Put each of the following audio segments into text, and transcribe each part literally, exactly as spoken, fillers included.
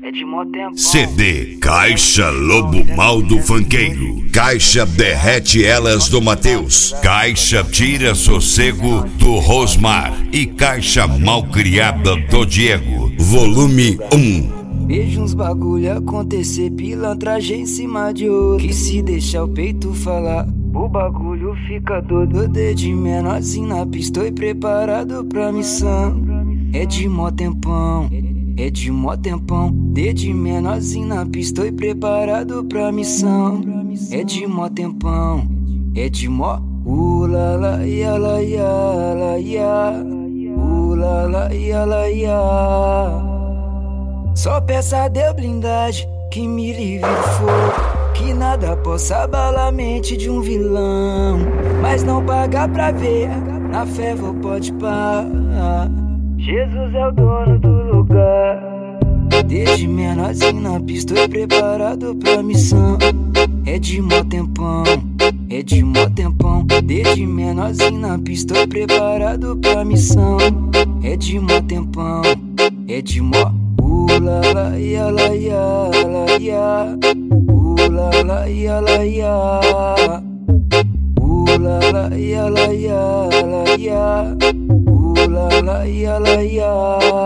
É de mó tempão. C D Caixa Lobo Mal do Funkeiro. Caixa Derrete Elas do Mateus. Caixa Tira Sossego do Rosmar. E Caixa Malcriada do Diego. Volume um. Vejo uns bagulho acontecer, pilantragem em cima de outro. Que se deixar o peito falar, o bagulho fica doido. De menorzinho na pista e preparado pra missão. É de mó tempão, é de mó tempão. De menorzinho na pista e preparado pra missão. É de mó tempão, é de mó. Uh la la ia la ia la ia. Uh la la ia la ia. Só peça de blindagem que me livre do fogo, que nada possa abalar a mente de um vilão. Mas não pagar pra ver, na fé vou pode parar. Jesus é o dono do lugar. Desde menorzinho na pista e preparado pra missão. É de mó tempão, é de mó tempão. Desde menorzinho na pista e preparado pra missão. É de mó tempão, é de mó. Uh la la ia la ia la ia. Uh la la ia la ia. Uh la la ia la ia la ia. Uh la la ia la ia.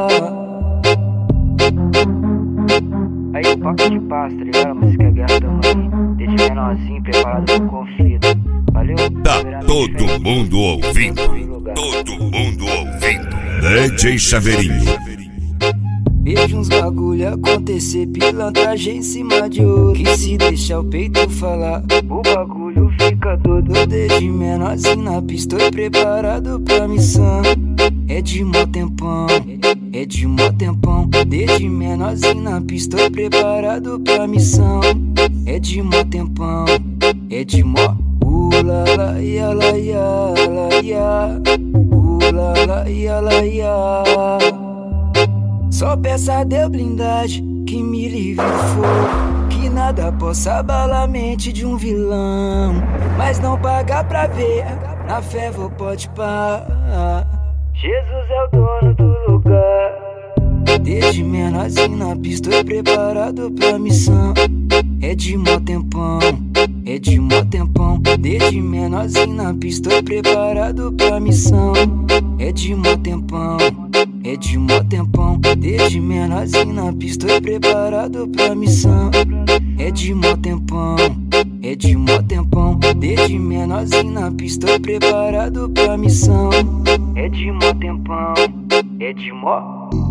Aí o papo de paz, tá ligado? A música é guerra também. Desde menorzinho preparado pro conflito. Valeu? Tá todo mundo ouvindo. Todo mundo ouvindo. D J Chaveirinho. Vejo uns bagulho acontecer, pilantragem em cima de outro. Que se deixar o peito falar, o bagulho fica doido. De menorzinho na pista e preparado pra missão. É de mó tempão, é de mó tempão. De menorzinho na pista e preparado pra missão. É de mó tempão, é de mó. Uh la la ia la ia la ia. Uh la la ia la ia. Só peça de blindagem que me livre do fogo, que nada possa abalar a mente de um vilão. Mas não pagar pra ver, na fé vou pode parar. Jesus é o dono do lugar. Desde menorzinho na pista e preparado pra missão. É de mó tempão, é de mó tempão. Desde menorzinho na pista e preparado pra missão. É de mó tempão, é de mó tempão. Desde menorzinho na pista e preparado pra missão. É de mó tempão, é de mó tempão. Desde menorzinho na pista e preparado pra missão. É de mó tempão, é de mó.